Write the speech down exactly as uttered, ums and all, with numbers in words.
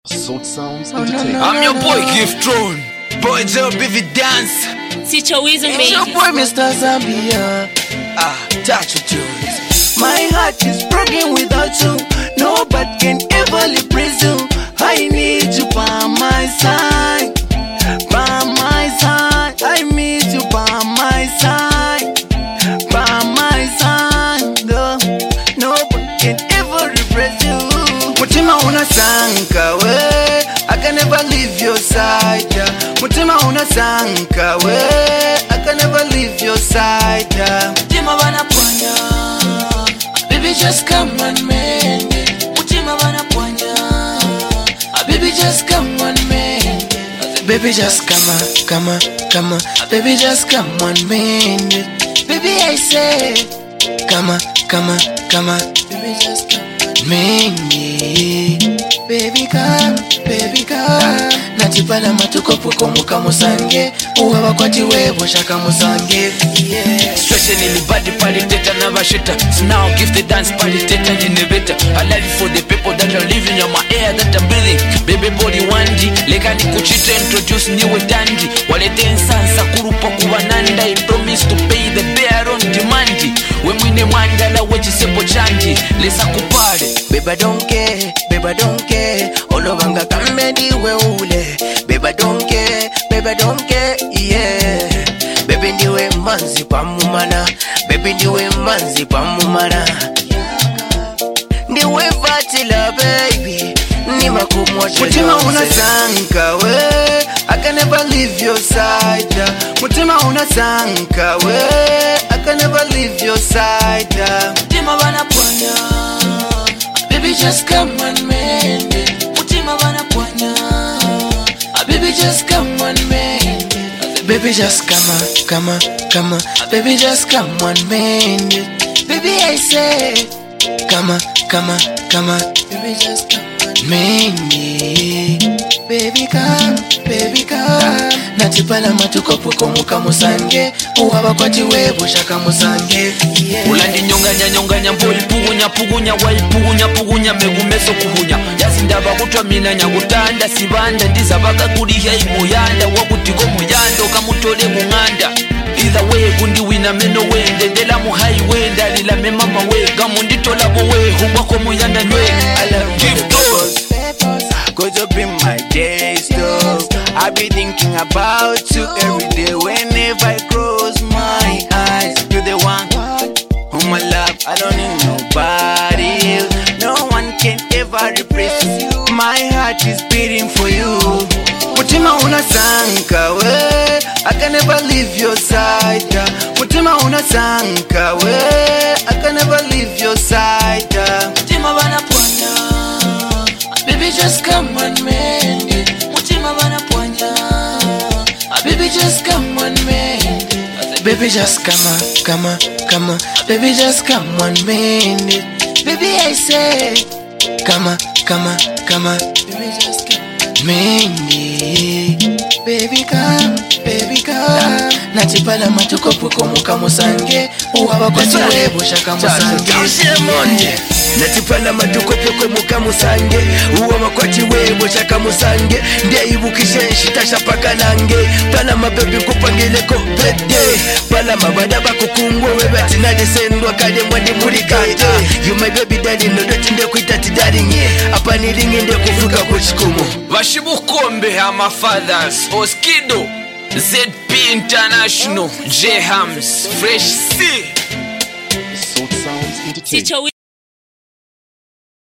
Soul Sounds Oh, no, Entertainment. no. I'm your boy Gift Throne. Boy Joe Bivi Dance. Situations It's your made. boy Mister Zambia. Ah, touch your tunes. My heart is broken without you. Nobody can ever replace you. I need you by my side, by my side. I need you by my side, by my side. No, nobody can ever replace you. Mutima unasanka we, I can never leave your side. Yeah. Mutima unasanka we, I can never leave your side. Yeah. Mutima wanapwanya, baby just come on man. Mutima wanapwanya, baby just come on man. Baby just come on, come on, come on. Baby just come on man. Baby I say, come on, come on, come on. Baby just come on man. Baby come, baby come. Natipala matukopu komuka musange. Uwa wakwati webo shaka musange. Yeah. Stretching in the body party teta never shitter. So now give the dance party teta innovator. I love it for the people that are living on my air that I'm breathing. Baby body wandi. Leka ni kuchita introduce niwe dandy. Walete insansa kurupa kuwananda. I promise to pay the bear on demand. We mwine mwandala wechi sepo chanji. Lesa kupare. Baby I don't care, baby I don't care. Olobanga kamedi we ule. Baby I don't care, baby I don't care, yeah. Baby ndiwe manzi pamumana, baby ndiwe manzi pamumana. Ndiwe vatila baby, nima kumwacha. Mutima unasanka we, I can never leave your side. Mutima unasanka we, I can never leave your side. Mutima wanapwanya, baby just come on man. Mutima wanapwanya, baby just come on man. Baby just come on, come on, come on. Baby just come on man. Baby I say, come on, come on, come on. Baby just come on man. Baby come, baby come. Natipala matukopu komuka musange. Uwa wakwati webo shaka musange. Yeah. Ulandi nyonganya nyonganya mpoli pugunya pugunya wai pugunya pugunya megumeso kuhunya. Yazindaba kutwa mina nyagutanda sibanda ndiza baka kuliha imuyanda wakutiko muyanda okamutole munganda. Either way kundi wina meno wende dela mu highway ndalila me mama we gamunditola bo we hubako muyanda nywe. I love Gift Throne. Cause you be my day stuff. I be thinking about you every day. Whenever I close my eyes, you're the one whom I love. I don't need nobody else. No one can ever replace you. My heart is beating for you. Mutima unasanka we, I can never leave your side. Mutima unasanka we, I can never leave your side. Mutima wanapwanya, baby just come on man. Mutima wanapwanya, baby just come on man. Baby just come on, come on, come on. Baby just come on man. Baby I say, come on, come on, come on. Baby just come on man. Baby come, baby come. Natipala matukopu komuka musange. Uwa wakwati webo shaka musange. Natipala madukopo komuka musange. Uwa makwati webo shaka musange. Ndiye ibukishe shitasha paka nange. Pala mabebi kupangileko pede. Pala mabada bakukungwe webe tinade sendwa kade mwandi murikate. You my baby daddy no doti nde kuitati daddy nye. Apa nilingi nde kufuka kuchikumu. Vashibukombe ama fathers Oskido Z P International J Hams Fresh C Soul Sounds Entertainment. Situations